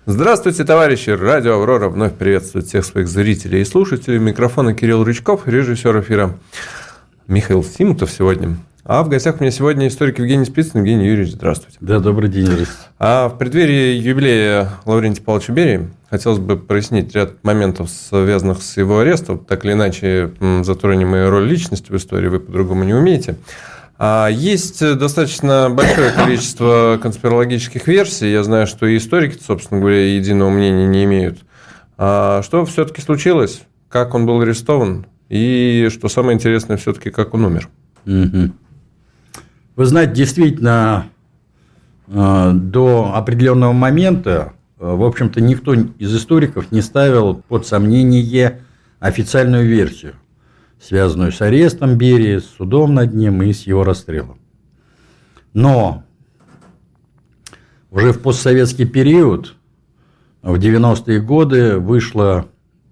Здравствуйте, товарищи! Радио «Аврора» вновь приветствует всех своих зрителей и слушателей. Микрофона Кирилл Рычков, режиссер эфира Михаил Симутов сегодня. А в гостях у меня сегодня историк Евгений Спицын. Евгений Юрьевич, здравствуйте. Да, добрый день, здравствуйте. А в преддверии юбилея Лаврентия Павловича Берии хотелось бы прояснить ряд моментов, связанных с его арестом. Так или иначе, затронем и роль личности в истории, вы по-другому не умеете. Есть достаточно большое количество конспирологических версий. Я знаю, что и историки, собственно говоря, единого мнения не имеют. Что все-таки случилось? Как он был арестован? И, что самое интересное, все-таки, как он умер? Угу. Вы знаете, действительно, до определенного момента, в общем-то, никто из историков не ставил под сомнение официальную версию, связанную с арестом Берии, с судом над ним и с его расстрелом. Но уже в постсоветский период, в 90-е годы, вышла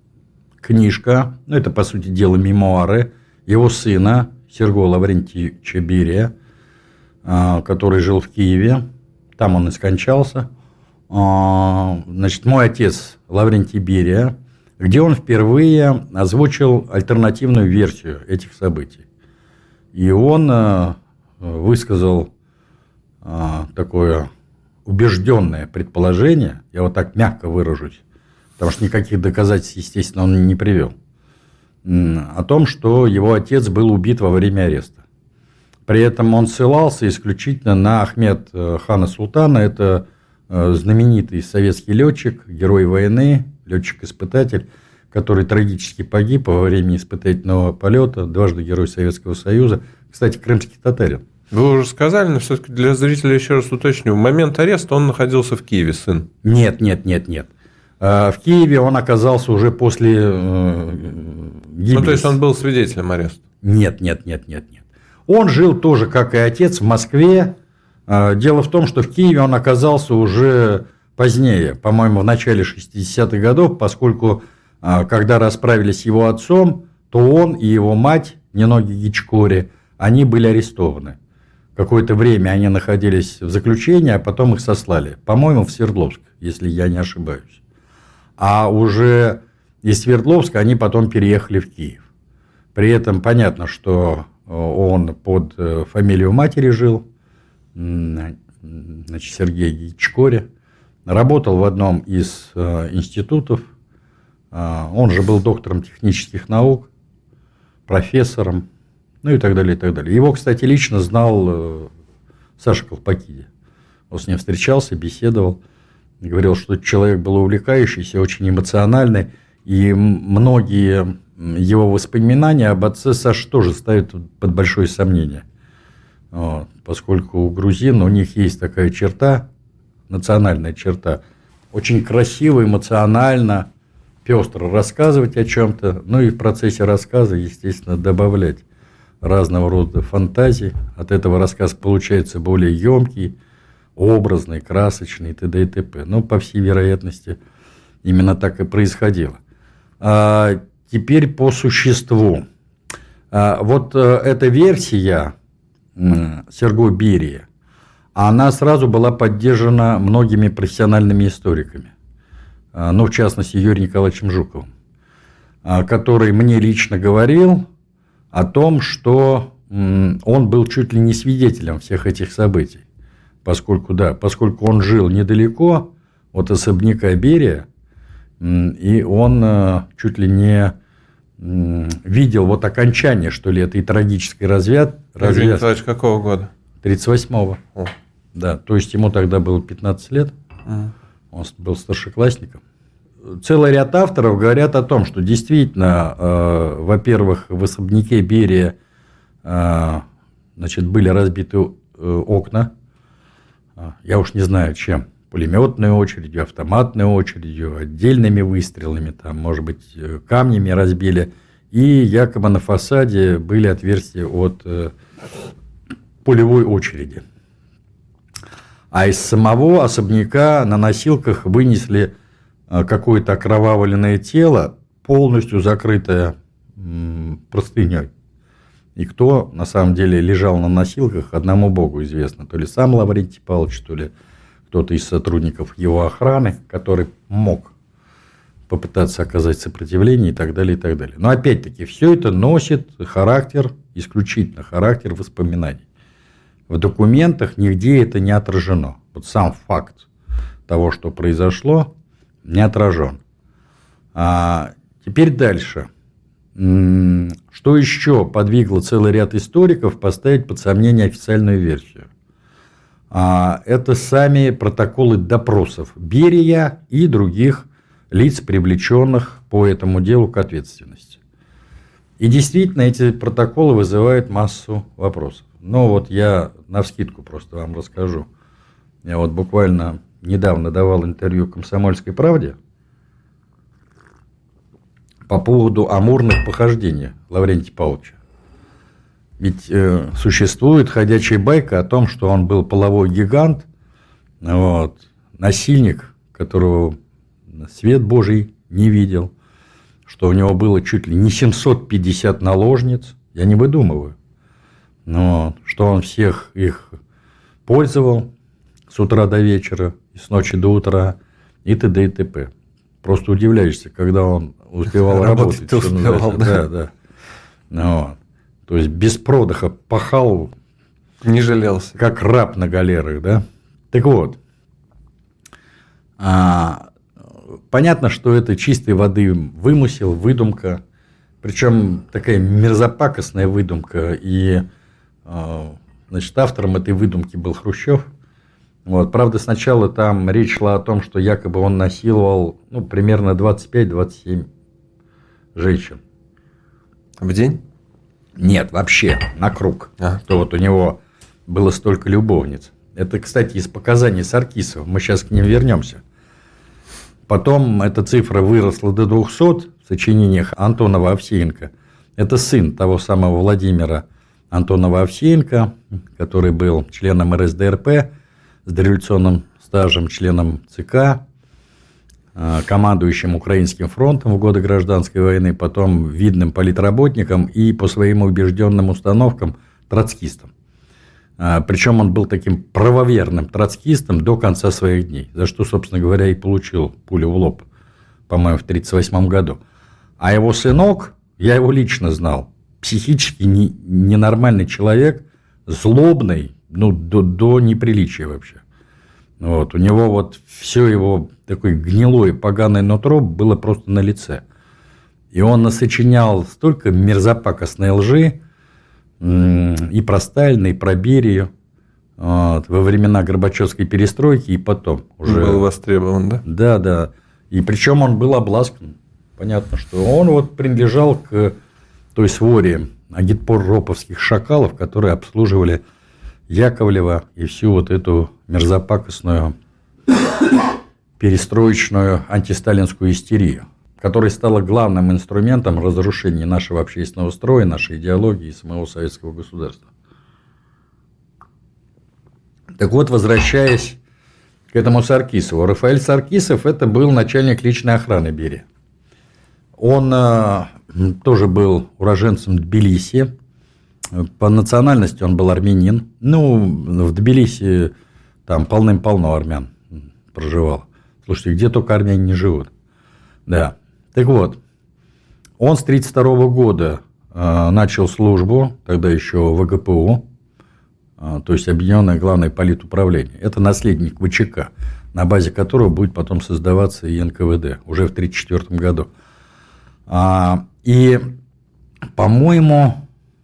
книжка, это, по сути дела, мемуары его сына Серго Лаврентьевича Берия, который жил в Киеве. Там он и скончался. Значит, мой отец Лаврентий Берия, где он впервые озвучил альтернативную версию этих событий. И он высказал такое убежденное предположение, я вот так мягко выражусь, потому что никаких доказательств, естественно, он не привел, о том, что его отец был убит во время ареста. При этом он ссылался исключительно на Ахмед хана Султана, это знаменитый советский летчик, герой войны, летчик-испытатель, который трагически погиб во время испытательного полета, дважды Герой Советского Союза, кстати, крымский татарин. Вы уже сказали, но все-таки для зрителей еще раз уточню. В момент ареста он находился в Киеве, сын? Нет. В Киеве он оказался уже после гибели. Ну, то есть, он был свидетелем ареста? Нет. Он жил тоже, как и отец, в Москве. Дело в том, что в Киеве он оказался уже позднее, по-моему, в начале 60-х годов, поскольку, когда расправились с его отцом, то он и его мать, Ниноги Гичкори, они были арестованы. Какое-то время они находились в заключении, а потом их сослали, по-моему, в Свердловск, если я не ошибаюсь. А уже из Свердловска они потом переехали в Киев. При этом понятно, что он под фамилию матери жил, значит, Сергей Гичкори. Работал в одном из институтов. Он же был доктором технических наук, профессором, ну и так далее, и так далее. Его, кстати, лично знал Саша Колпакиди. Он с ним встречался, беседовал. Говорил, что человек был увлекающийся, очень эмоциональный. И многие его воспоминания об отце Саши тоже ставят под большое сомнение. Поскольку у грузин, у них есть такая черта, национальная черта, очень красиво, эмоционально, пестро рассказывать о чем-то, ну и в процессе рассказа, естественно, добавлять разного рода фантазии. От этого рассказ получается более емкий, образный, красочный, т.д. и т.п. Ну, по всей вероятности, именно так и происходило. Теперь по существу. Вот эта версия Серго Берия, она сразу была поддержана многими профессиональными историками, ну, в частности, Юрием Николаевичем Жуковым, который мне лично говорил о том, что он был чуть ли не свидетелем всех этих событий, поскольку он жил недалеко от особняка Берия, и он чуть ли не видел вот окончание, что ли, этой трагической развязки. Юрий Николаевич какого года? 38-го. Да, то есть ему тогда было 15 лет, он был старшеклассником. Целый ряд авторов говорят о том, что действительно, во-первых, в особняке Берия, значит, были разбиты окна, я уж не знаю чем, пулеметной очередью, автоматной очередью, отдельными выстрелами, там, может быть, камнями разбили, и якобы на фасаде были отверстия от пулевой очереди. А из самого особняка на носилках вынесли какое-то окровавленное тело, полностью закрытое простыней. И кто на самом деле лежал на носилках, одному Богу известно. То ли сам Лаврентий Павлович, то ли кто-то из сотрудников его охраны, который мог попытаться оказать сопротивление и так далее, и так далее. Но опять-таки, все это носит характер, исключительно характер воспоминаний. В документах нигде это не отражено. Вот сам факт того, что произошло, не отражен. А теперь дальше. Что еще подвигло целый ряд историков поставить под сомнение официальную версию? Это сами протоколы допросов Берия и других лиц, привлеченных по этому делу к ответственности. И действительно, эти протоколы вызывают массу вопросов. Но вот я навскидку просто вам расскажу. Я вот буквально недавно давал интервью «Комсомольской правде» по поводу амурных похождений Лаврентия Павловича. Ведь существует ходячая байка о том, что он был половой гигант, вот, насильник, которого свет Божий не видел, что у него было чуть ли не 750 наложниц, я не выдумываю, но что он всех их пользовал с утра до вечера, и с ночи до утра, и т.д. и т.п. Просто удивляешься, когда он успевал работать. Ты успевал, да. Да. Вот. То есть без продыха пахал, не жалелся, как раб на галерах, да. Так вот, понятно, что это чистой воды вымысел, выдумка, причем такая мерзопакостная выдумка, и значит, автором этой выдумки был Хрущев. Вот. Правда, сначала там речь шла о том, что якобы он насиловал примерно 25-27 женщин. В день? Нет, вообще, на круг. Что вот у него было столько любовниц. Это, кстати, из показаний Саркисова. Мы сейчас к ним вернемся. Потом эта цифра выросла до 200 в сочинениях Антонова Овсеенко. Это сын того самого Владимира Антонова Овсеенко, который был членом РСДРП с дореволюционным стажем, членом ЦК, командующим Украинским фронтом в годы Гражданской войны, потом видным политработником и по своим убежденным установкам троцкистом. Причем он был таким правоверным троцкистом до конца своих дней, за что, собственно говоря, и получил пулю в лоб, по-моему, в 1938 году. А его сынок, я его лично знал, психически ненормальный человек, злобный, до неприличия вообще. Вот. У него вот все его такое гнилое, поганое нутро было просто на лице. И он насочинял столько мерзопакостной лжи и про Сталина, и про Берию во времена Горбачевской перестройки, и потом уже был востребован, да? Да, да. И причем он был обласкан. Понятно, что он вот принадлежал к той своре агитпор-роповских шакалов, которые обслуживали Яковлева и всю вот эту мерзопакостную перестроечную антисталинскую истерию, которая стала главным инструментом разрушения нашего общественного строя, нашей идеологии и самого советского государства. Так вот, возвращаясь к этому Саркисову. Рафаэль Саркисов – это был начальник личной охраны Берия. Он тоже был уроженцем Тбилиси. По национальности он был армянин. В Тбилиси там полным-полно армян проживало. Слушайте, где только армяне не живут. Да. Так вот, он с 1932 года начал службу, тогда еще в ВГПУ, то есть Объединенное Главное Политуправление. Это наследник ВЧК, на базе которого будет потом создаваться и НКВД, уже в 1934 году. И, по-моему,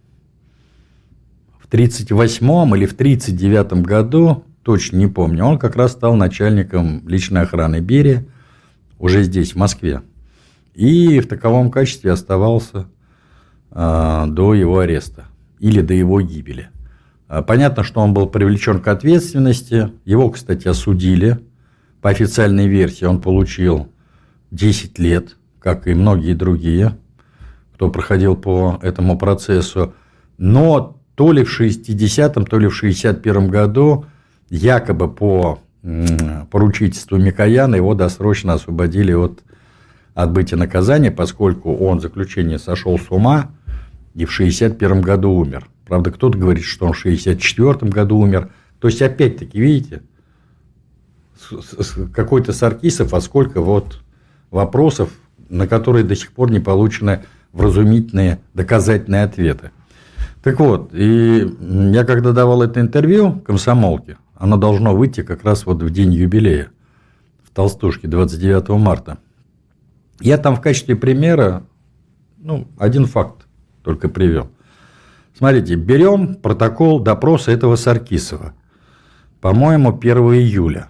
в 1938 или в 1939 году, точно не помню, он как раз стал начальником личной охраны Берия, уже здесь, в Москве. И в таковом качестве оставался до его ареста или до его гибели. Понятно, что он был привлечен к ответственности. Его, кстати, осудили. По официальной версии он получил 10 лет, как и многие другие, кто проходил по этому процессу. Но то ли в 60-м, то ли в 61-м году якобы по поручительству Микояна его досрочно освободили от отбытия наказания, поскольку он в заключении сошел с ума и в 61 году умер. Правда, кто-то говорит, что он в 64 году умер. То есть, опять-таки, видите, какой-то Саркисов, а сколько вот вопросов, на которые до сих пор не получены вразумительные доказательные ответы. Так вот, и я когда давал это интервью «Комсомолке», оно должно выйти как раз вот в день юбилея в Толстушке, 29 марта. Я там в качестве примера, один факт только привел. Смотрите, берем протокол допроса этого Саркисова, по-моему, 1 июля.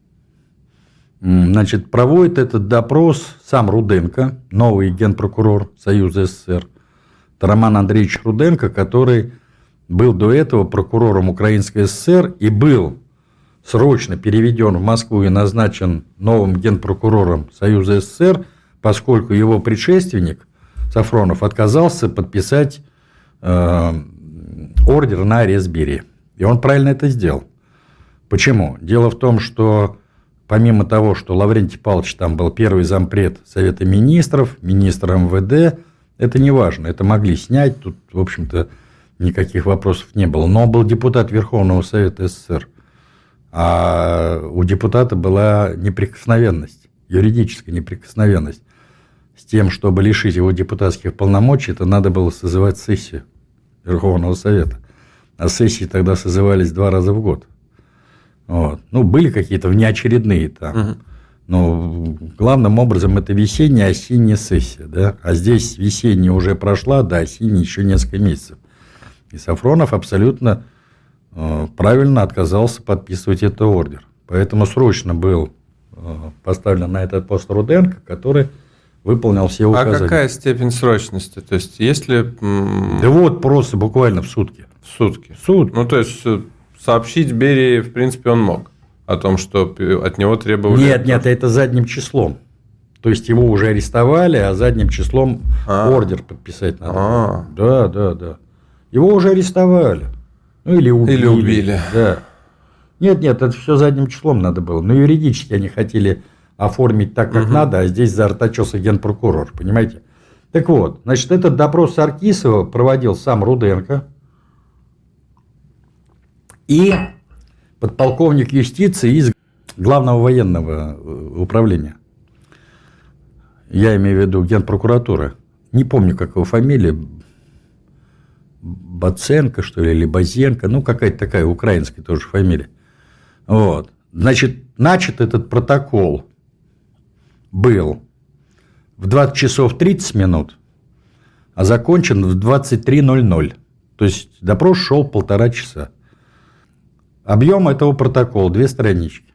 Значит, проводит этот допрос сам Руденко, новый генпрокурор Союза СССР, это Роман Андреевич Руденко, который был до этого прокурором Украинской ССР и был срочно переведен в Москву и назначен новым генпрокурором Союза СССР, поскольку его предшественник Сафронов отказался подписать ордер на арест Берии. И он правильно это сделал. Почему? Дело в том, что помимо того, что Лаврентий Павлович там был первый зампред Совета Министров, министр МВД, это не важно, это могли снять, тут, в общем-то, никаких вопросов не было. Но он был депутат Верховного Совета СССР, а у депутата была неприкосновенность, юридическая неприкосновенность. С тем, чтобы лишить его депутатских полномочий, это надо было созывать сессию Верховного Совета. А сессии тогда созывались 2 раза в год. Вот. Были какие-то внеочередные там. Но главным образом это весенняя, осенняя сессия. Да? А здесь весенняя уже прошла, да, осенняя еще несколько месяцев. И Сафронов абсолютно правильно отказался подписывать этот ордер. Поэтому срочно был поставлен на этот пост Руденко, который выполнял все указания. А какая степень срочности? То есть, если... Да вот, просто буквально в сутки. В сутки? В сутки. То есть, сообщить Берии, в принципе, он мог. О том, что от него требовали... Нет, это задним числом. То есть, его уже арестовали, а задним числом ордер подписать надо. Да. Его уже арестовали. Или убили. Да. Нет, это все задним числом надо было. Но юридически они хотели оформить так, как надо, а здесь заортачился генпрокурор, понимаете? Так вот, значит, этот допрос Саркисова проводил сам Руденко и подполковник юстиции из Главного военного управления. Я имею в виду генпрокуратуры. Не помню, как его фамилия. Баценко, что ли, или Базенко. Какая-то такая украинская тоже фамилия. Вот. Значит, начат этот протокол был в 20 часов 30 минут, а закончен в 23:00. То есть, допрос шел 1,5 часа. Объем этого протокола 2 странички.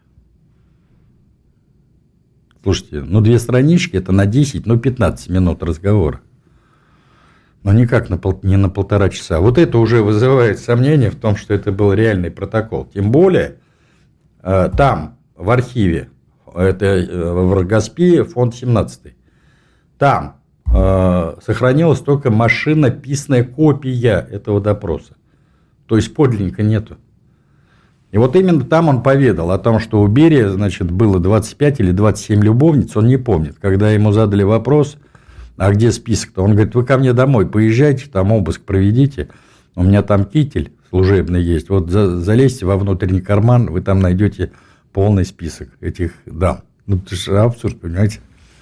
Слушайте, 2 странички это на 10, 15 минут разговора. Но никак не на 1,5 часа. Вот это уже вызывает сомнение в том, что это был реальный протокол. Тем более, там, в архиве, это в Рогоспе, фонд 17, там сохранилась только машинописная копия этого допроса. То есть, подлинника нету. И вот именно там он поведал о том, что у Берии, значит, было 25 или 27 любовниц, он не помнит. Когда ему задали вопрос, а где список-то, он говорит, вы ко мне домой поезжайте, там обыск проведите, у меня там китель служебный есть, вот залезьте во внутренний карман, вы там найдете полный список этих дам. Это же абсурд, понимаете?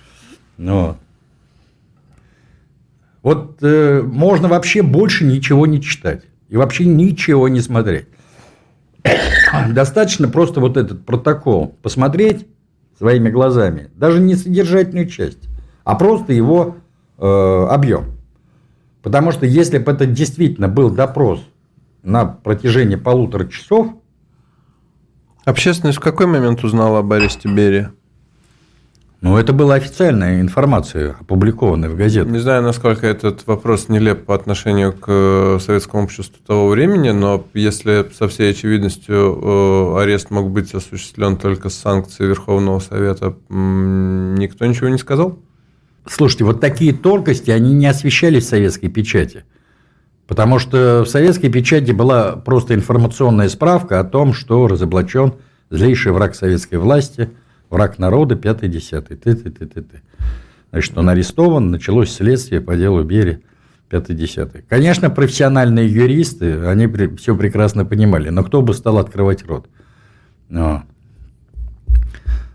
Вот можно вообще больше ничего не читать и вообще ничего не смотреть. Достаточно просто вот этот протокол посмотреть своими глазами, даже не содержательную часть, а просто его объем. Потому что если бы это действительно был допрос на протяжении 1,5 часов... Общественность в какой момент узнала об аресте Берии? Это была официальная информация, опубликованная в газетах. Не знаю, насколько этот вопрос нелеп по отношению к советскому обществу того времени, но если со всей очевидностью арест мог быть осуществлен только с санкцией Верховного Совета, никто ничего не сказал? Слушайте, вот такие тонкости, они не освещались в советской печати. Потому что в советской печати была просто информационная справка о том, что разоблачен злейший враг советской власти, враг народа, 5-10. Значит, он арестован, началось следствие по делу Берии, 5-10. Конечно, профессиональные юристы, они все прекрасно понимали, но кто бы стал открывать рот?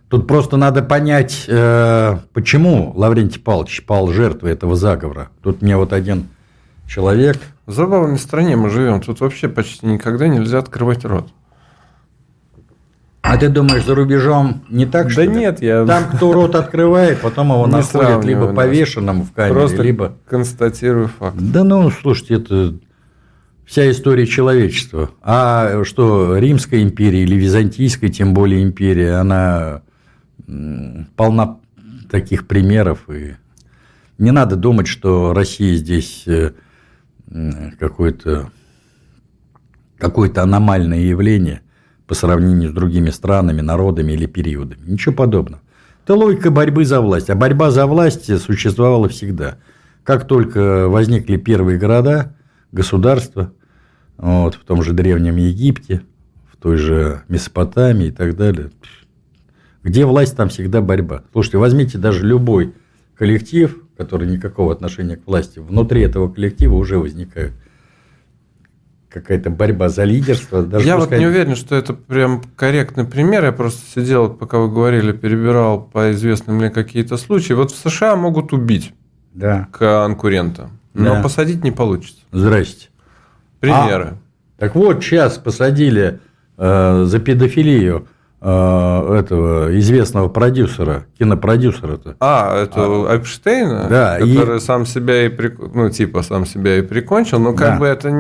Тут просто надо понять, почему Лаврентий Павлович пал жертвой этого заговора. Тут мне вот один человек... В забавной стране мы живем. Тут вообще почти никогда нельзя открывать рот. А ты думаешь, за рубежом не так, что да ли? Нет, я... Там, кто рот открывает, потом его находят либо повешенным в камере, просто либо... констатирую факт. Да ну, слушайте, это вся история человечества. А что, Римская империя или Византийская, тем более империя, она полна таких примеров. И не надо думать, что Россия здесь какое-то аномальное явление по сравнению с другими странами, народами или периодами. Ничего подобного. Это логика борьбы за власть. А борьба за власть существовала всегда. Как только возникли первые города, государства, вот, в том же Древнем Египте, в той же Месопотамии и так далее. Где власть, там всегда борьба. Слушайте, возьмите даже любой коллектив, который никакого отношения к власти, внутри этого коллектива уже возникает какая-то борьба за лидерство. Даже я вот не уверен, что это прям корректный пример. Я просто сидел, пока вы говорили, перебирал по известным мне какие-то случаи. Вот в США могут убить конкурента, но посадить не получится. Здрасте. Примеры. Так вот, сейчас посадили за педофилию этого известного продюсера, кинопродюсера-то. Это Эпштейна, да, который сам себя сам себя и прикончил, но как бы это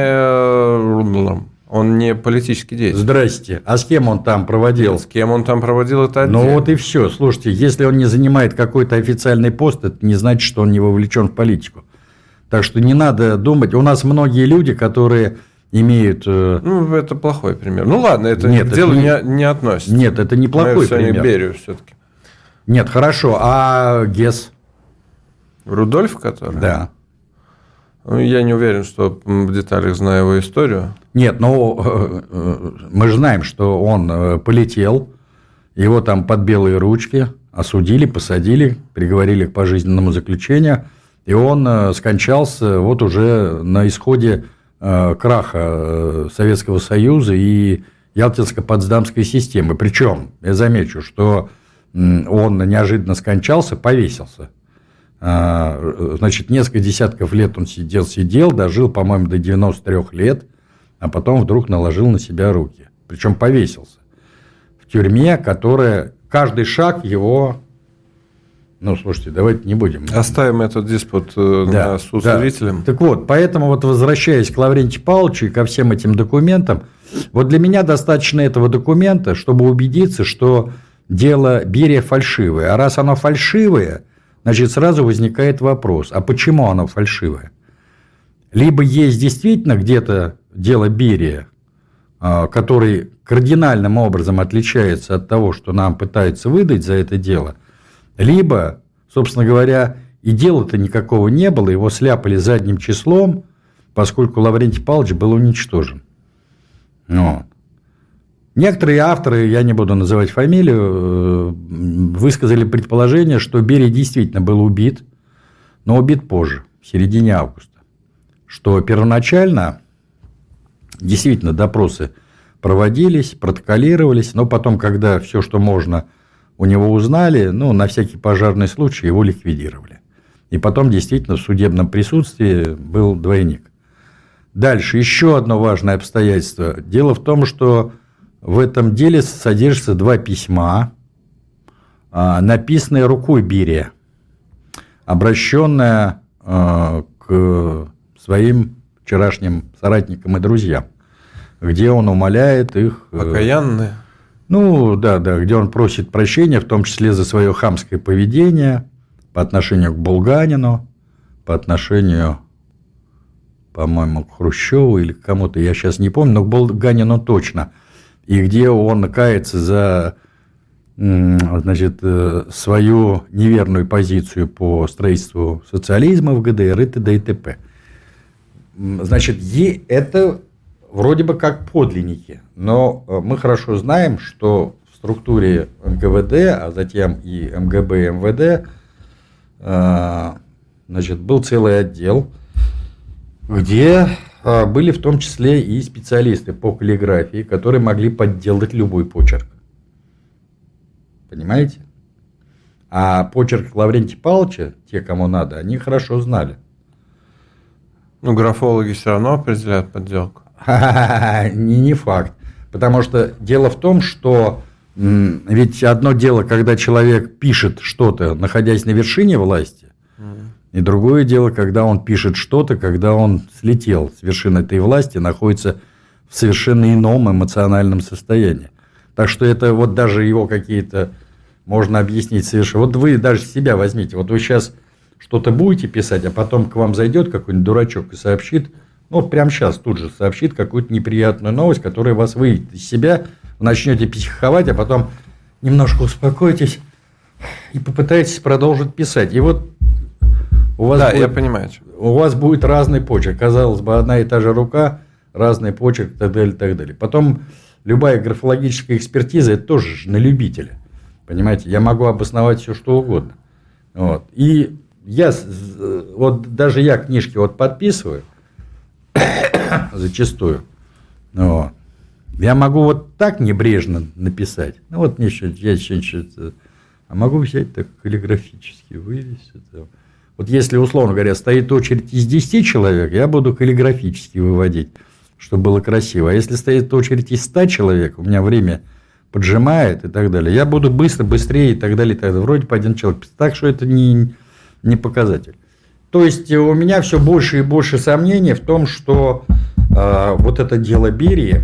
не... Он не политический деятель. Здрасте. А с кем он там проводил? Нет, с кем он там проводил, это отдельно. Ну вот и все. Слушайте, если он не занимает какой-то официальный пост, это не значит, что он не вовлечен в политику. Так что не надо думать. У нас многие люди, которые имеют... это плохой пример. Ну, ладно, это к делу не относится. Нет, это не плохой пример. Берию все-таки. Нет, хорошо. А Гесс? Рудольф, который? Да. Я не уверен, что в деталях знаю его историю. Нет, мы же знаем, что он полетел, его там под белые ручки осудили, посадили, приговорили к пожизненному заключению, и он скончался вот уже на исходе краха Советского Союза и Ялтинско-Потсдамской системы. Причем, я замечу, что он неожиданно скончался, повесился. Значит, несколько десятков лет он сидел, дожил, по-моему, до 93 лет, а потом вдруг наложил на себя руки. Причем повесился в тюрьме, которая... Каждый шаг его... слушайте, давайте не будем... Оставим этот диспут на суд зрителям. Так вот, поэтому вот возвращаясь к Лаврентию Павловичу и ко всем этим документам, вот для меня достаточно этого документа, чтобы убедиться, что дело Берия фальшивое. А раз оно фальшивое, значит, сразу возникает вопрос, а почему оно фальшивое? Либо есть действительно где-то дело Берия, который кардинальным образом отличается от того, что нам пытаются выдать за это дело, либо, собственно говоря, и дела-то никакого не было, его сляпали задним числом, поскольку Лаврентий Павлович был уничтожен. Вот. Некоторые авторы, я не буду называть фамилию, высказали предположение, что Берия действительно был убит, но убит позже, в середине августа. Что первоначально действительно допросы проводились, протоколировались, но потом, когда все, что можно, у него узнали, на всякий пожарный случай его ликвидировали. И потом действительно в судебном присутствии был двойник. Дальше еще одно важное обстоятельство. Дело в том, что в этом деле содержатся 2 письма, написанные рукой Берия, обращенные к своим вчерашним соратникам и друзьям, где он умоляет их... Покаянные? Где он просит прощения, в том числе за свое хамское поведение по отношению к Булганину, по отношению, по-моему, к Хрущеву или к кому-то, я сейчас не помню, но к Булганину точно. И где он кается за, свою неверную позицию по строительству социализма в ГДР и т.д. и т.п. Значит, это вроде бы как подлинники, но мы хорошо знаем, что в структуре НКВД, а затем и МГБ и МВД, был целый отдел, где были в том числе и специалисты по каллиграфии, которые могли подделать любой почерк. Понимаете? А почерк Лаврентия Павловича, те, кому надо, они хорошо знали. Ну, графологи все равно определяют подделку. Не факт. Потому что дело в том, что ведь одно дело, когда человек пишет что-то, находясь на вершине власти, и другое дело, когда он пишет что-то, когда он слетел с вершины этой власти, находится в совершенно ином эмоциональном состоянии. Так что это вот даже его какие-то можно объяснить совершенно. Вот вы даже себя возьмите. Вот вы сейчас что-то будете писать, а потом к вам зайдет какой-нибудь дурачок и сообщит, ну вот прямо сейчас тут же сообщит какую-то неприятную новость, которая вас выведет из себя, вы начнете психовать, а потом немножко успокоитесь и попытаетесь продолжить писать. И вот у вас, я понимаю. У вас будет разный почерк. Казалось бы, одна и та же рука, разный почерк и так далее, и так далее. Потом любая графологическая экспертиза – это тоже на любителя. Понимаете, я могу обосновать все, что угодно. Вот. И вот даже я книжки вот подписываю зачастую. Вот. Я могу вот так небрежно написать. Ну вот мне что-то. А могу взять так каллиграфически вывести. Вот если, условно говоря, стоит очередь из 10 человек, я буду каллиграфически выводить, чтобы было красиво. А если стоит очередь из 100 человек, у меня время поджимает и так далее, я буду быстрее и так далее, и так далее. Вроде по один человек. Так что это не показатель. То есть у меня все больше и больше сомнений в том, что вот это дело Берии,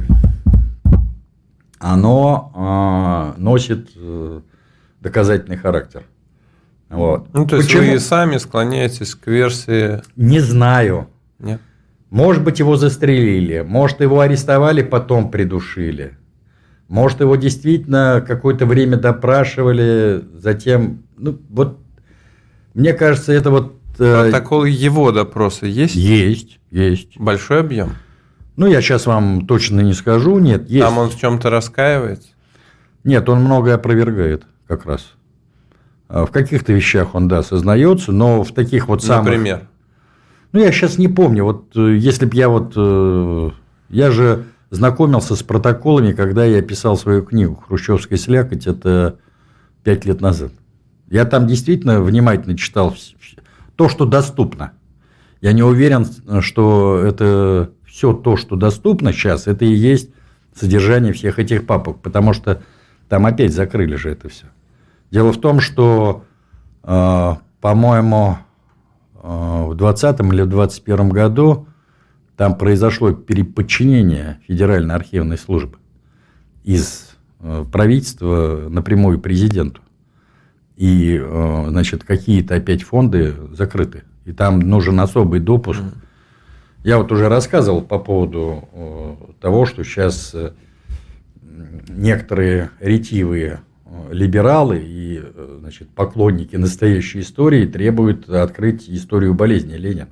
оно носит доказательный характер. Вот. Ну, то есть почему? вы сами склоняетесь к версии... Не знаю. Нет. Может быть, его застрелили, может, его арестовали, потом придушили. Может, его действительно какое-то время допрашивали, затем... Ну, вот, мне кажется, это вот... Протоколы его допроса есть? Есть. Большой объем? Ну, я сейчас вам точно не скажу. Нет, есть. Там он в чем-то раскаивается? Нет, он многое опровергает как раз. В каких-то вещах он, да, сознается, но в таких вот самых... Например? Ну, я сейчас не помню. Вот если бы я вот... Я же знакомился с протоколами, когда я писал свою книгу «Хрущевская слякоть». Это 5 лет назад. Я там действительно внимательно читал то, что доступно. Я не уверен, что это все то, что доступно сейчас, это и есть содержание всех этих папок. Потому что там опять закрыли же это все. Дело в том, что, по-моему, в 2020 или в 2021 году там произошло переподчинение Федеральной архивной службы из правительства напрямую президенту. И, значит, какие-то опять фонды закрыты. И там нужен особый допуск. Я вот уже рассказывал по поводу того, что сейчас некоторые ретивые либералы и, значит, поклонники настоящей истории требуют открыть историю болезни Ленина.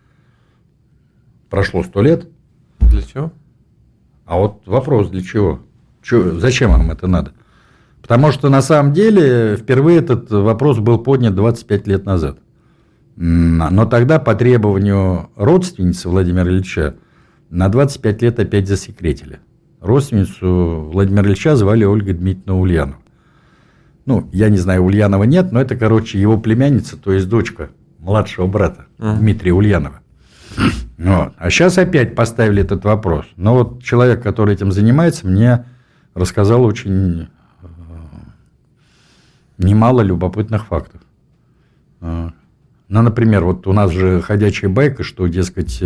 Прошло 100 лет. Для чего? А вот вопрос, для чего? Зачем вам это надо? Потому что на самом деле впервые этот вопрос был поднят 25 лет назад. Но тогда по требованию родственницы Владимира Ильича на 25 лет опять засекретили. Родственницу Владимира Ильича звали Ольга Дмитриевна Ульянова. Ну, я не знаю, Ульянова нет, но это, короче, его племянница, то есть дочка младшего брата Дмитрия Ульянова. Вот. А сейчас опять поставили этот вопрос. Но вот человек, который этим занимается, мне рассказал очень немало любопытных фактов. Ну, например, вот у нас же ходячая байка, что, дескать,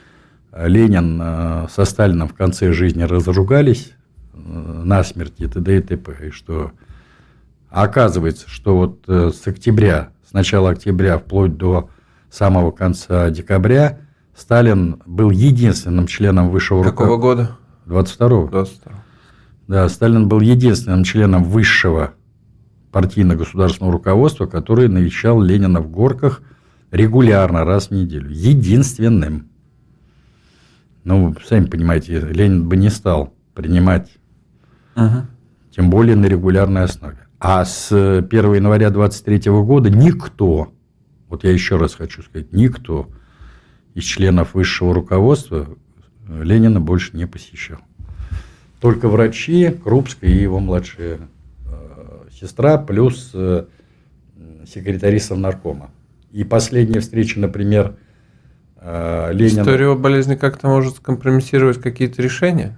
Ленин со Сталином в конце жизни разругались насмерть и т.д. и т.п. И что оказывается, что вот с начала октября вплоть до самого конца декабря Сталин был единственным членом высшего руководства. Какого года? 22-го. 22-го. Да, Сталин был единственным членом высшего партийно-государственного руководства, который навещал Ленина в Горках регулярно, раз в неделю. Единственным. Ну, сами понимаете, Ленин бы не стал принимать, тем более на регулярной основе. А с 1 января 23 года никто, вот я еще раз хочу сказать, никто из членов высшего руководства Ленина больше не посещал. Только врачи, Крупская и его младшая сестра плюс секретарь Совнаркома. И последняя встреча, например, Ленина... История о болезни как-то может скомпрометировать какие-то решения?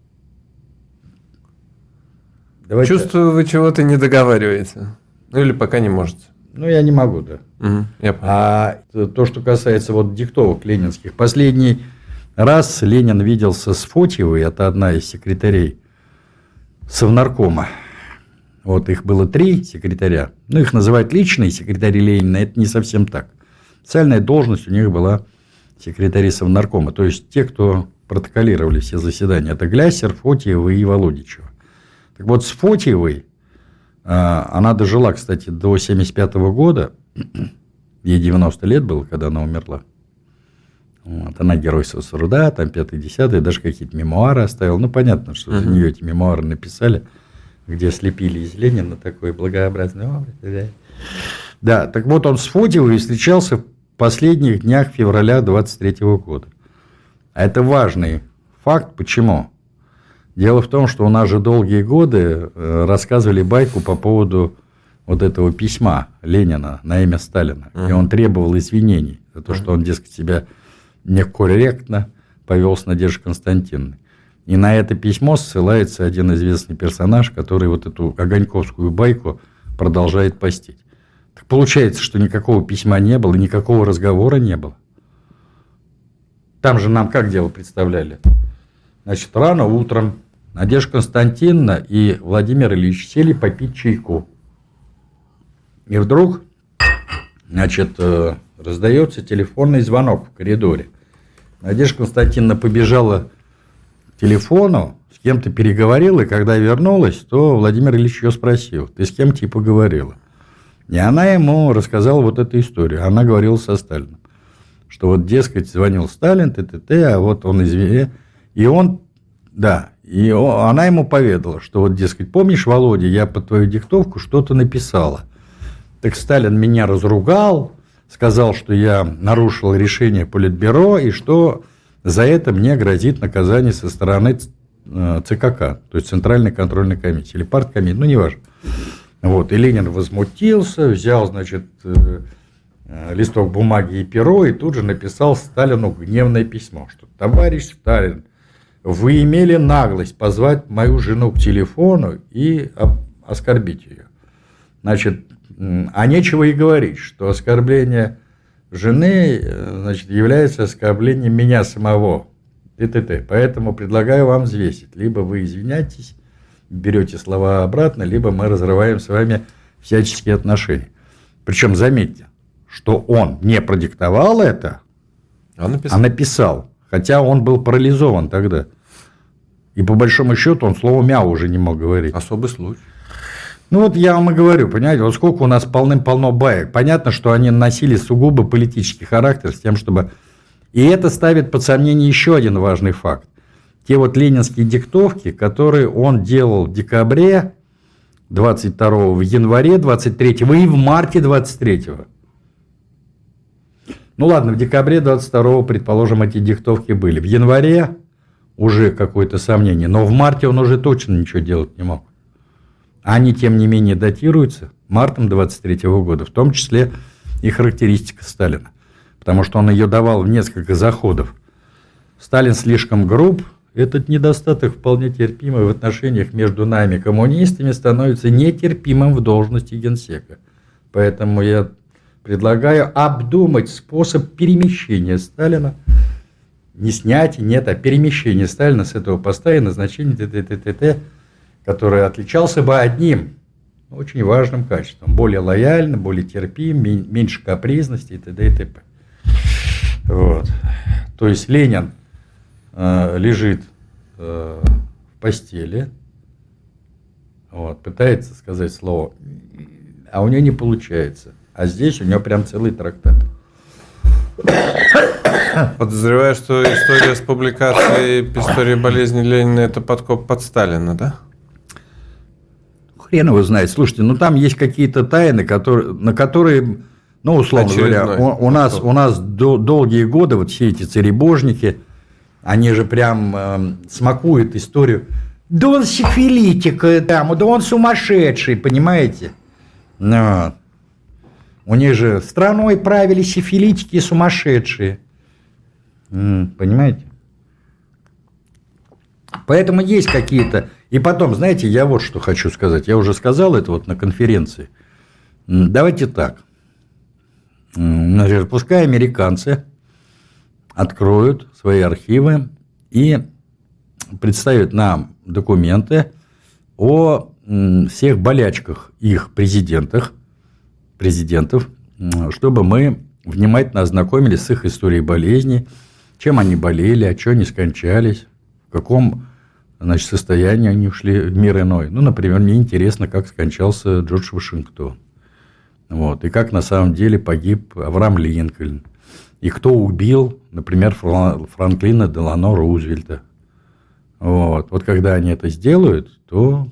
Давайте... Чувствую, вы чего-то не договариваете. Ну, или пока не можете. Ну, я не могу, да. Угу, я понял. А то, что касается вот диктовок ленинских. Последний раз Ленин виделся с Фотьевой, это одна из секретарей Совнаркома. Вот их было 3 секретаря. Ну, их называют личные секретари Ленина, это не совсем так. Официальная должность у них была секретари Совнаркома. То есть, те, кто протоколировали все заседания. Это Глясер, Фотьева и Володичева. Так вот, с Фотьевой, она дожила, кстати, до 1975 года. Ей 90 лет было, когда она умерла. Вот, она герой соцтруда, там 5-10, даже какие-то мемуары оставила. Ну, понятно, что за нее эти мемуары написали, где слепили из Ленина такой благообразный образ. Да, так вот он с Фотьевой встречался в последних днях февраля 23 года. А это важный факт. Почему? Дело в том, что у нас же долгие годы рассказывали байку по поводу вот этого письма Ленина на имя Сталина. И он требовал извинений за то, что он, дескать, себя некорректно повел с Надеждой Константиновной. И на это письмо ссылается один известный персонаж, который вот эту огоньковскую байку продолжает постить. Так получается, что никакого письма не было, никакого разговора не было. Там же нам как дело представляли? Значит, рано утром Надежда Константиновна и Владимир Ильич сели попить чайку. И вдруг, значит, раздается телефонный звонок в коридоре. Надежда Константиновна побежала к телефону, с кем-то переговорила, и когда вернулась, то Владимир Ильич ее спросил: ты с кем типа говорила? И она ему рассказала вот эту историю. Она говорила со Сталиным, что вот, дескать, звонил Сталин, а вот он извини. И он, да, она ему поведала, что вот, дескать, помнишь, Володя, я под твою диктовку что-то написала. Так Сталин меня разругал, сказал, что я нарушил решение Политбюро, и что за это мне грозит наказание со стороны ЦКК, то есть Центральной контрольной комиссии, или парткомиссии, ну, неважно. Вот, и Ленин возмутился, взял, значит, листок бумаги и перо, и тут же написал Сталину гневное письмо, что: товарищ Сталин, вы имели наглость позвать мою жену к телефону и оскорбить ее. Значит, а нечего и говорить, что оскорбление жены, значит, является оскорблением меня самого. Поэтому предлагаю вам взвесить. Либо вы извиняетесь, берете слова обратно, либо мы разрываем с вами всяческие отношения. Причем заметьте, что он не продиктовал это, а написал. Хотя он был парализован тогда. И по большому счету он слово «мяу» уже не мог говорить. Особый случай. Ну вот я вам и говорю, понимаете, вот сколько у нас полным-полно баек. Понятно, что они носили сугубо политический характер с тем, чтобы... И это ставит под сомнение еще один важный факт. Те вот ленинские диктовки, которые он делал в декабре 22-го, в январе 23-го и в марте 23-го. Ну ладно, в декабре 22-го, предположим, эти диктовки были. В январе уже какое-то сомнение, но в марте он уже точно ничего делать не мог. Они, тем не менее, датируются мартом 23-го года, в том числе и характеристика Сталина, потому что он ее давал в несколько заходов. Сталин слишком груб, этот недостаток, вполне терпимый в отношениях между нами, коммунистами, становится нетерпимым в должности генсека. Поэтому я предлагаю обдумать способ перемещения Сталина, не снятия, нет, а перемещения Сталина с этого поста и назначения который отличался бы одним очень важным качеством: более лояльно, более терпим, меньше капризности и т.д. и т.п. Вот. То есть Ленин лежит в постели, вот, пытается сказать слово, а у него не получается. А здесь у него прям целый трактат. Подозреваю, что история с публикацией истории болезни Ленина — это подкоп под Сталина, да? Хрен его знает. Слушайте, ну там есть какие-то тайны, на которые, ну, условно говоря, у нас долгие годы вот все эти царебожники, они же прям смакуют историю. Да он сифилитик, да он сумасшедший, понимаете? Ну, у них же страной правили сифилитики и сумасшедшие. Понимаете? Поэтому есть какие-то... И потом, знаете, я вот что хочу сказать. Я уже сказал это вот на конференции. Давайте так. Значит, пускай американцы откроют свои архивы и представят нам документы о всех болячках их президентов, чтобы мы внимательно ознакомились с их историей болезни, чем они болели, от чего они скончались, в каком, значит, состоянии они ушли в мир иной. Ну, например, мне интересно, как скончался Джордж Вашингтон. Вот, и как на самом деле погиб Авраам Линкольн. И кто убил, например, Франклина Делано Рузвельта. Вот когда они это сделают, то...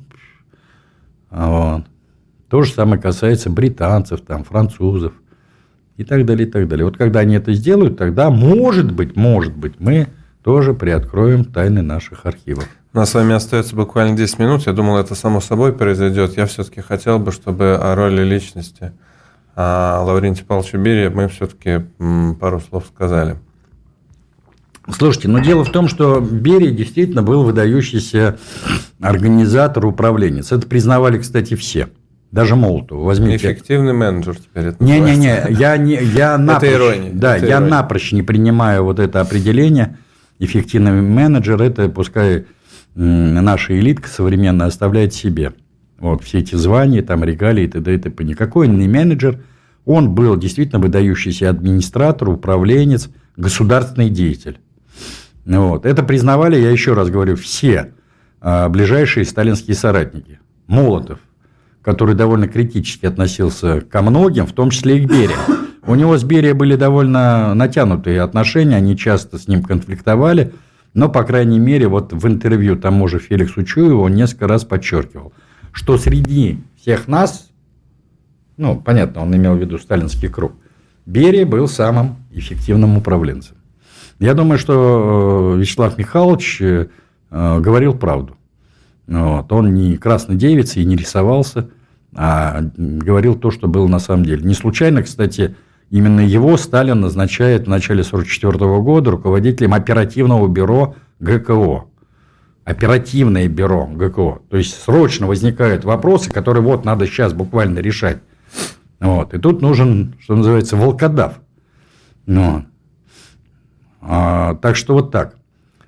Вот. То же самое касается британцев, там, французов и так далее, и так далее. Вот когда они это сделают, тогда, может быть, мы тоже приоткроем тайны наших архивов. У нас с вами остается буквально 10 минут. Я думал, это само собой произойдет. Я все-таки хотел бы, чтобы о роли личности Лаврентия Павловича Берии мы все-таки пару слов сказали. Слушайте, но дело в том, что Берия действительно был выдающийся организатор, управленец. Это признавали, кстати, все. Даже Молотов. Возьмите. Эффективный менеджер теперь это называется. Я напрочь, это ирония. Да, это я ирония. Напрочь не принимаю вот это определение. Эффективный менеджер, это пускай наша элитка современная оставляет себе. Вот все эти звания, там регалии и т.д. и т.п. Никакой он не менеджер. Он был действительно выдающийся администратор, управленец, государственный деятель. Вот. Это признавали, я еще раз говорю, все ближайшие сталинские соратники. Молотов, который довольно критически относился ко многим, в том числе и к Берии. У него с Берией были довольно натянутые отношения, они часто с ним конфликтовали, но, по крайней мере, вот в интервью тому же Феликсу Чуеву он несколько раз подчеркивал, что среди всех нас, ну, понятно, он имел в виду сталинский круг, Берия был самым эффективным управленцем. Я думаю, что Вячеслав Михайлович говорил правду. Вот. Он не красной девицей и не рисовался, а говорил то, что было на самом деле. Не случайно, кстати, именно его Сталин назначает в начале 1944 года руководителем оперативного бюро ГКО. Оперативное бюро ГКО. То есть, срочно возникают вопросы, которые вот надо сейчас буквально решать. Вот. И тут нужен, что называется, волкодав. Вот. Так что вот так.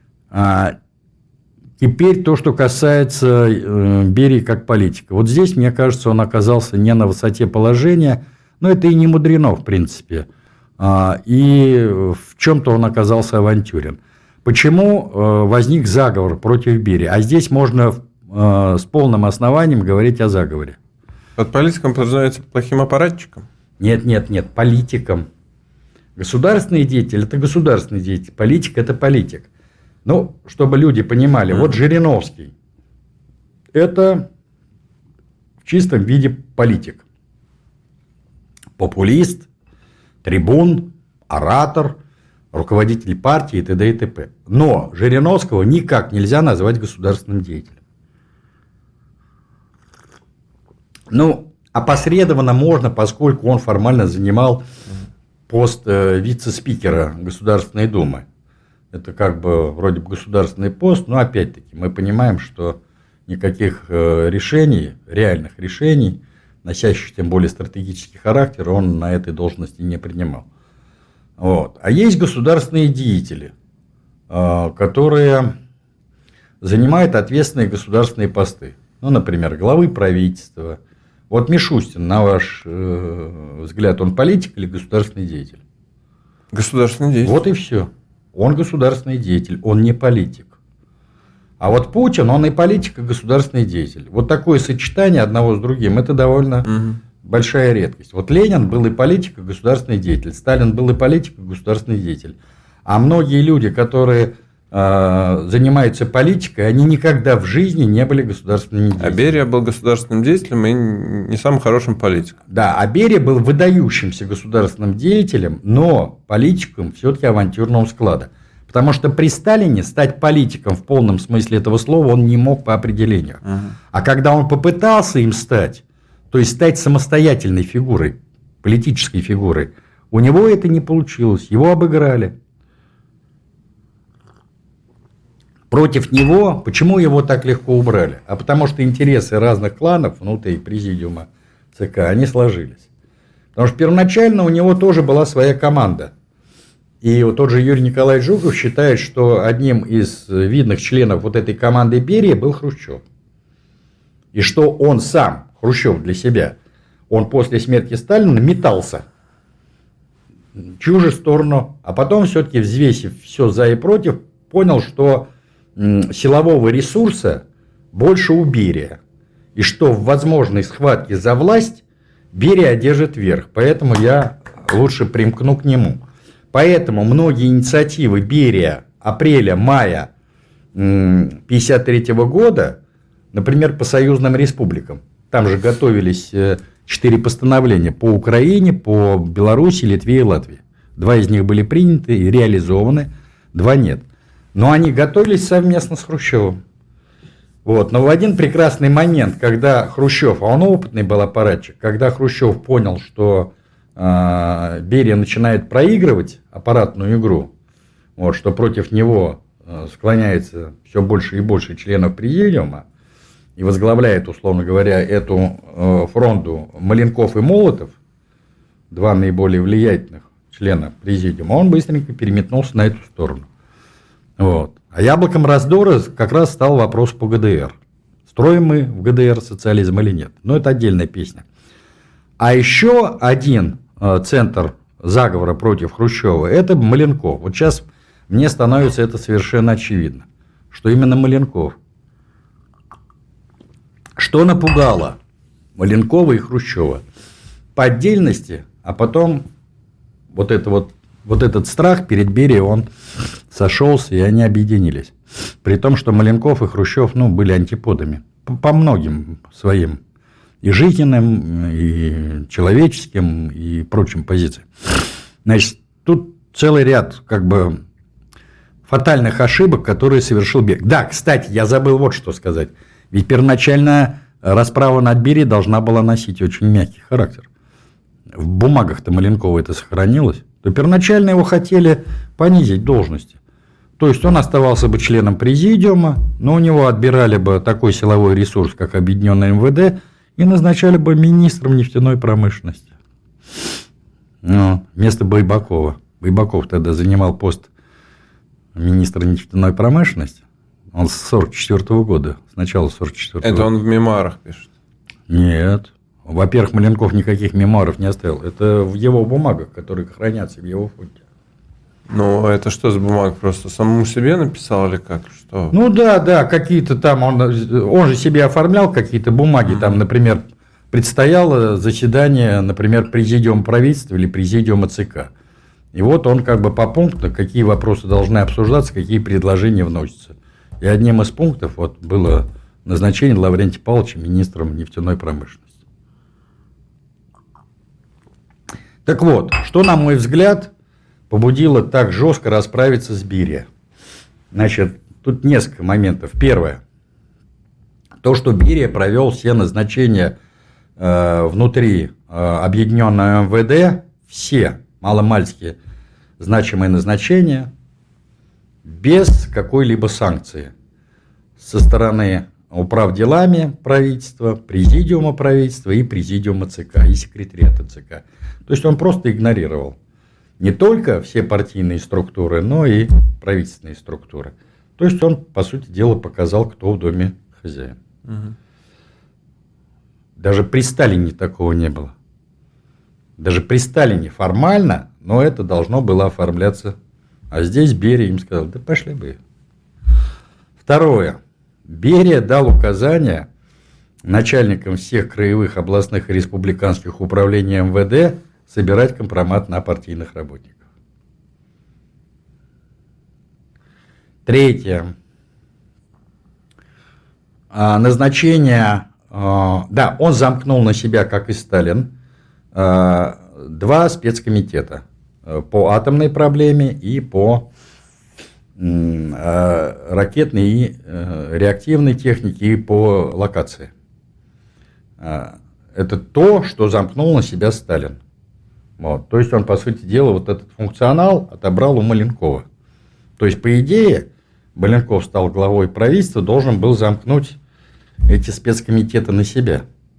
Теперь то, что касается Берии как политика. Вот здесь, мне кажется, он оказался не на высоте положения, но это и не мудрено, в принципе. И в чем-то он оказался авантюрен. Почему возник заговор против Берии? А здесь можно с полным основанием говорить о заговоре. Под политиком подразумевается плохим аппаратчиком? Нет, политиком. Государственный деятель – это государственный деятель, политик – это политик. Ну, чтобы люди понимали, вот Жириновский – это в чистом виде политик. Популист, трибун, оратор, руководитель партии и т.д. и т.п. Но Жириновского никак нельзя назвать государственным деятелем. Ну, опосредованно можно, поскольку он формально занимал пост вице-спикера Государственной Думы. Это как бы вроде бы государственный пост, но опять-таки мы понимаем, что никаких решений, реальных решений, носящих тем более стратегический характер, он на этой должности не принимал. Вот. А есть государственные деятели, которые занимают ответственные государственные посты. Ну, например, главы правительства. Вот Мишустин, на ваш взгляд, он политик или государственный деятель? Государственный деятель. Вот и все. Он государственный деятель, он не политик. А вот Путин, он и политик, и государственный деятель. Вот такое сочетание одного с другим, это довольно большая редкость. Вот Ленин был и политик, и государственный деятель. Сталин был и политик, и государственный деятель. А многие люди, которые занимаются политикой, они никогда в жизни не были государственными деятелями. А Берия был государственным деятелем и не самым хорошим политиком. Да, а Берия был выдающимся государственным деятелем, но политиком все-таки авантюрного склада. Потому что при Сталине стать политиком в полном смысле этого слова он не мог по определению. А когда он попытался им стать, то есть стать самостоятельной фигурой, политической фигурой, у него это не получилось, его обыграли. Против него, почему его так легко убрали? А потому что интересы разных кланов внутри президиума ЦК, они сложились. Потому что первоначально у него тоже была своя команда. И вот тот же Юрий Николаевич Жуков считает, что одним из видных членов вот этой команды Берии был Хрущев. И что он сам, Хрущев для себя, он после смерти Сталина метался в чью же сторону, а потом все-таки, взвесив все за и против, понял, что силового ресурса больше у Берия. И что в возможной схватке за власть Берия одержит верх. Поэтому я лучше примкну к нему. Поэтому многие инициативы Берия апреля-мая 1953 года, например, по союзным республикам, там же готовились 4 постановления по Украине, по Беларуси, Литве и Латвии. 2 из них были приняты и реализованы, 2 нет. Но они готовились совместно с Хрущевым. Вот. Но в один прекрасный момент, когда Хрущев, а он опытный был аппаратчик, когда Хрущев понял, что Берия начинает проигрывать аппаратную игру, вот, что против него склоняется все больше и больше членов президиума, и возглавляет, условно говоря, эту фронту Маленков и Молотов, 2 наиболее влиятельных члена президиума, он быстренько переметнулся на эту сторону. Вот. А яблоком раздора как раз стал вопрос по ГДР. Строим мы в ГДР социализм или нет? Но это отдельная песня. А еще один центр заговора против Хрущева – это Маленков. Вот сейчас мне становится это совершенно очевидно, что именно Маленков. Что напугало Маленкова и Хрущева? По отдельности, а потом вот этот страх перед Берией, он сошелся, и они объединились. При том, что Маленков и Хрущев были антиподами по многим своим и жизненным, и человеческим, и прочим позициям. Значит, тут целый ряд фатальных ошибок, которые совершил Берия. Да, кстати, я забыл вот что сказать. Ведь первоначально расправа над Берией должна была носить очень мягкий характер. В бумагах-то Маленкова это сохранилось. То первоначально его хотели понизить должности. То есть он оставался бы членом президиума, но у него отбирали бы такой силовой ресурс, как Объединенное МВД, и назначали бы министром нефтяной промышленности. Вместо Байбакова. Байбаков тогда занимал пост министра нефтяной промышленности. Он с 1944 года, с начала 1944 года. Это он в мемуарах пишет? Нет. Во-первых, Маленков никаких мемуаров не оставил. Это в его бумагах, которые хранятся в его фонде. Ну, это что за бумага? Просто самому себе написал или как? Что? Ну, да, какие-то там, он же себе оформлял какие-то бумаги, там, например, предстояло заседание, например, президиума правительства или президиума ЦК. И вот он по пунктам, какие вопросы должны обсуждаться, какие предложения вносятся. И одним из пунктов было назначение Лаврентия Павловича министром нефтяной промышленности. Так вот, что, на мой взгляд, побудило так жестко расправиться с Берией? Значит, тут несколько моментов. Первое. То, что Берия провел все назначения внутри Объединенного МВД, все маломальские значимые назначения, без какой-либо санкции со стороны управделами правительства, президиума правительства и президиума ЦК, и секретариата ЦК. То есть он просто игнорировал не только все партийные структуры, но и правительственные структуры. То есть он, по сути дела, показал, кто в доме хозяин. Угу. Даже при Сталине такого не было. Даже при Сталине формально, но это должно было оформляться. А здесь Берия им сказал, да пошли бы. Второе. Берия дал указания начальникам всех краевых, областных и республиканских управлений МВД собирать компромат на партийных работников. Третье. Назначение, да, он замкнул на себя, как и Сталин, 2 спецкомитета по атомной проблеме и по ракетной и реактивной техники и по локации. Это то, что замкнул на себя Сталин. Вот. То есть он, по сути дела, вот этот функционал отобрал у Маленкова. То есть, по идее, Маленков стал главой правительства, должен был замкнуть эти спецкомитеты на себя.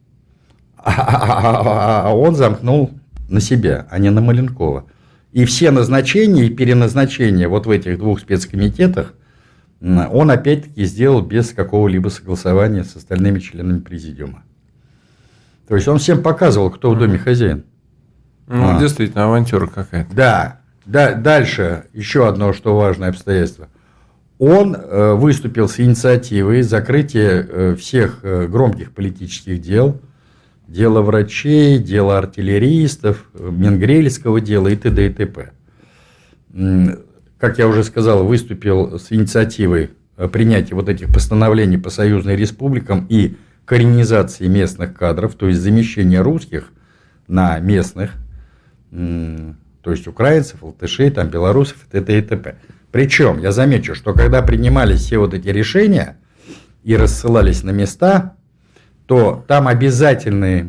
А он замкнул на себя, а не на Маленкова. И все назначения и переназначения вот в этих двух спецкомитетах он опять-таки сделал без какого-либо согласования с остальными членами президиума. То есть он всем показывал, кто в доме хозяин. Ну, действительно, авантюра какая-то. Да. Дальше еще одно, что важное обстоятельство. Он выступил с инициативой закрытия всех громких политических дел. Дело врачей, дело артиллеристов, Менгрельского дела и т.д. и т.п. Как я уже сказал, выступил с инициативой принятия вот этих постановлений по союзным республикам и коренизации местных кадров, то есть замещения русских на местных, то есть украинцев, латышей, там, белорусов и т.д. и т.п. Причем, я замечу, что когда принимались все вот эти решения и рассылались на места, то там обязательным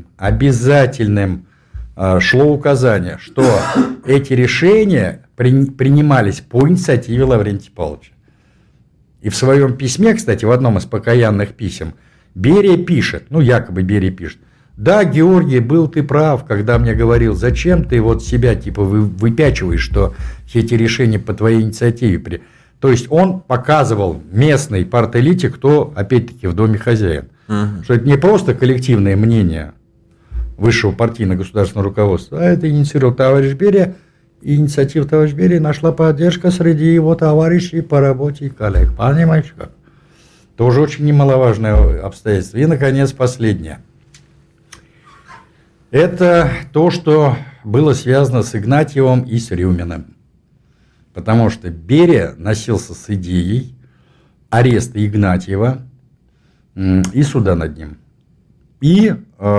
шло указание, что эти решения принимались по инициативе Лаврентия Павловича. И в своем письме, кстати, в одном из покаянных писем, Берия пишет, якобы Берия пишет: да, Георгий, был ты прав, когда мне говорил, зачем ты вот себя типа выпячиваешь, что все эти решения по твоей инициативе. То есть он показывал местной партэлите, кто опять-таки в доме хозяин. Что это не просто коллективное мнение высшего партийно-государственного руководства, а это инициировал товарищ Берия, и инициатива товарища Берии нашла поддержку среди его товарищей по работе и коллег. Понимаете как? Тоже очень немаловажное обстоятельство. И, наконец, последнее. Это то, что было связано с Игнатьевым и с Рюминым. Потому что Берия носился с идеей ареста Игнатьева и суда над ним. И,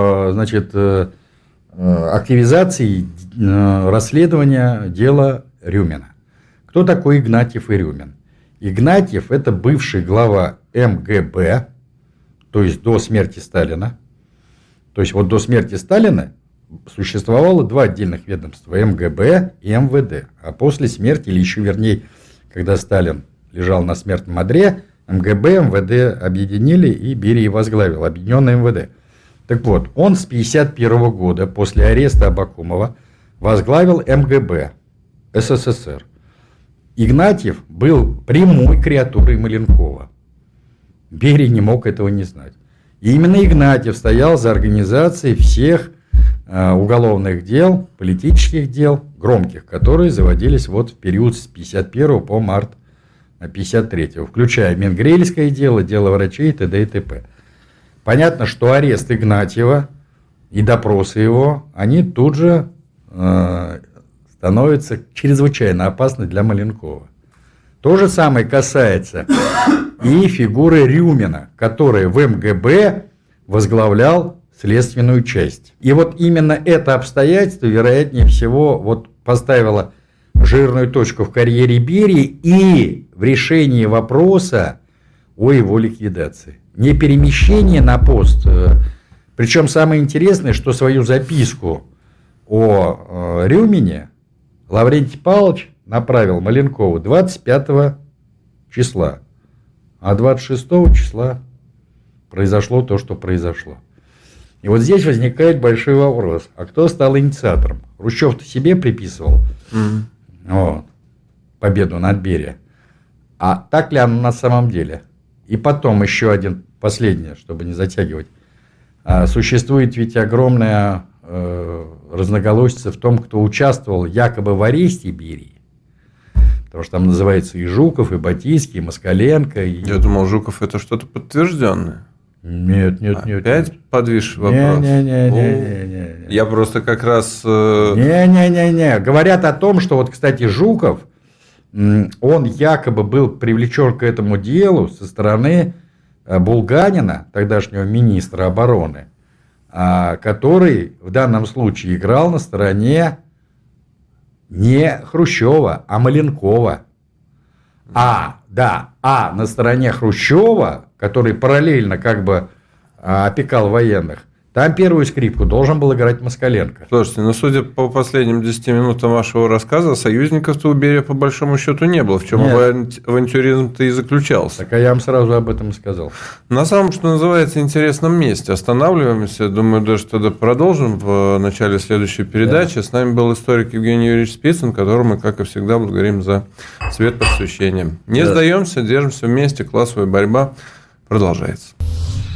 активизации расследования дела Рюмина. Кто такой Игнатьев и Рюмин? Игнатьев – это бывший глава МГБ, то есть до смерти Сталина. То есть вот до смерти Сталина существовало два отдельных ведомства – МГБ и МВД. А после смерти, или еще вернее, когда Сталин лежал на смертном одре, МГБ, МВД объединили, и Берия возглавил объединенное МВД. Так вот, он с 1951 года, после ареста Абакумова, возглавил МГБ СССР. Игнатьев был прямой креатурой Маленкова. Берия не мог этого не знать. И именно Игнатьев стоял за организацией всех уголовных дел, политических дел, громких, которые заводились вот в период с 1951 по март 1953, включая Менгрельское дело, дело врачей, т.д. и т.п. Понятно, что арест Игнатьева и допросы его, они тут же становятся чрезвычайно опасны для Маленкова. То же самое касается и фигуры Рюмина, который в МГБ возглавлял следственную часть. И вот именно это обстоятельство, вероятнее всего, вот поставило жирную точку в карьере Берии и в решении вопроса о его ликвидации. Не перемещение на пост. Причем самое интересное, что свою записку о Рюмине Лаврентий Павлович направил Маленкову 25 числа. А 26 числа произошло то, что произошло. И вот здесь возникает большой вопрос. А кто стал инициатором? Хрущев-то себе приписывал победу над Берией. А так ли оно на самом деле? И потом еще один, последнее, чтобы не затягивать. Существует ведь огромная разноголосица в том, кто участвовал якобы в аресте Берии. Потому что там называется и Жуков, и Батийский, и Москаленко. Я думал, Жуков это что-то подтвержденное. Нет. Опять подвижный вопрос? Не. Я просто как раз... Не. Говорят о том, что вот, кстати, Жуков, он якобы был привлечен к этому делу со стороны Булганина, тогдашнего министра обороны, который в данном случае играл на стороне не Хрущева, а Маленкова. на стороне Хрущева, который параллельно как бы опекал военных, там первую скрипку должен был играть Москаленко. Слушайте, ну, судя по последним 10 минутам вашего рассказа, союзников-то у Берия по большому счету не было. В чем авантюризм-то и заключался. Так, я вам сразу об этом и сказал. На самом, что называется, интересном месте останавливаемся. Думаю, даже тогда продолжим в начале следующей передачи. Да. С нами был историк Евгений Юрьевич Спицын, которому мы, как и всегда, благодарим за свет просвещения. Не сдаемся, держимся вместе. Классовая борьба продолжается.